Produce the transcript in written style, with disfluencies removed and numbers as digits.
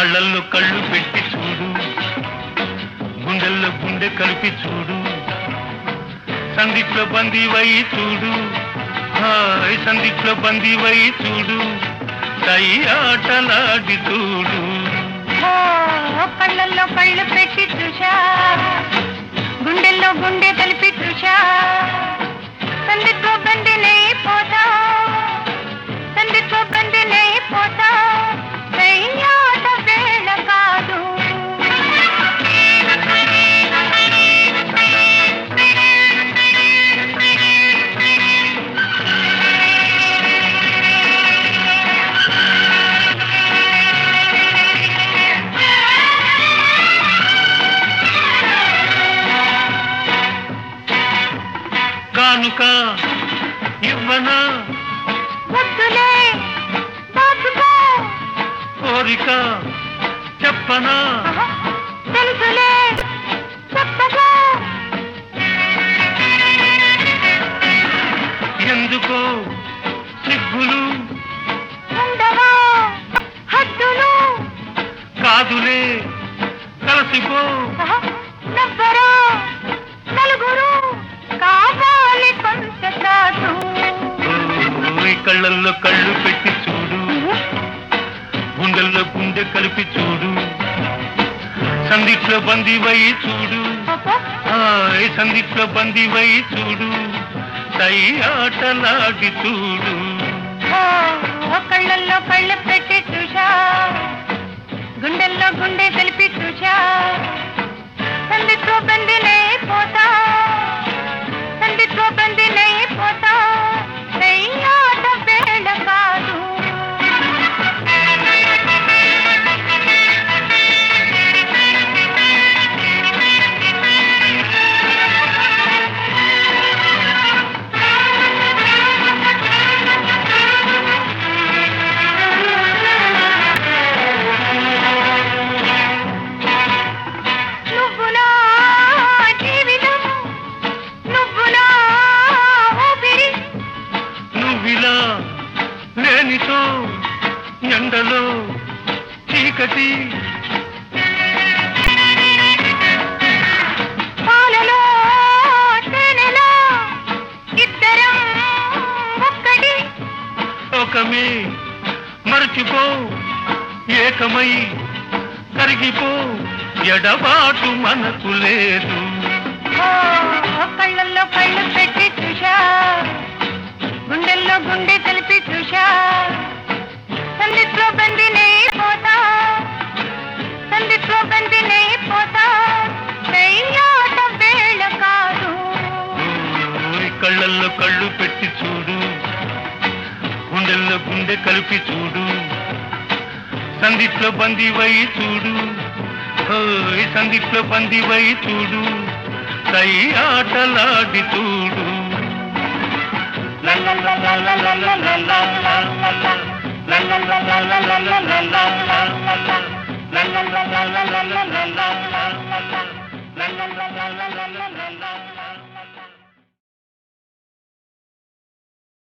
కళ్ళల్లో కళ్ళు పెట్టి చూడు, గుండెల్లో గుండె కలిపి చూడు, సందిట్లో బందీవై చూడు, హాయ్ సందిట్లో బందీవై చూడు, సై ఆటలాడి చూడు. కళ్ళల్లో కళ్ళు పెట్టి చూశా, గుండెల్లో గుండె కలిపి చూశా, సందిట్లో బందినై పోతా, సందిట్లో బందినై పోతా, ఆట వేళ కాదు. కానుక ఇవ్వనా, వద్దులే దాచుకో, కోరిక చెప్పనా, తెలుసులే చెప్పగా, ఎందుకో సిగ్గులు ఉండవా హద్దులు, కాదులే కలిసిపో, నవ్వరా నలుగురు, కావాలి కొంత చాటు. కళ్ళల్లో కళ్ళు పెట్టి చూడు, గుండెల్లో గుండె కలిపి చూడు, సందిట్లో బందీవై చూడు, హాయ్ సందిట్లో బందీవై చూడు, సై ఆటలాడి చూడు. కళ్ళల్లో కళ్ళు పెట్టి చూశా, గుండెల్లో గుండె కలిపి చూశా, సందిట్లో బందినై పోతా, సందిట్లో బందినై పోతా, ఆట వేళ కాదు. నువ్వునా జీవితం, నువ్వునా ఊపిరి, నువ్విలా లేనితో ఎండలో చీకటి, పాలలో తేనెలో ఇద్దరం ఒక్కటి, లోకమే మరచిపో, ఏకమై కరిగిపో, ఎడబాటు మనకు లేదు. కళ్ళల్లో కళ్ళు పెట్టి చూశా, గుండెల్లో గుండె కలిపి చూశా, సందిట్లో బందినై పోతా, సందిట్లో బందినై పోతా, ఆట వేళ కాదు. కళ్ళల్లో కళ్ళు పెట్టి చూడు, గుండెల్లో గుండె కలిపి చూడు, సందిట్లో బందీవై చూడు, ఓయ్ సందిట్లో బందీవై చూడు, సై ఆటలాడి చూడు. la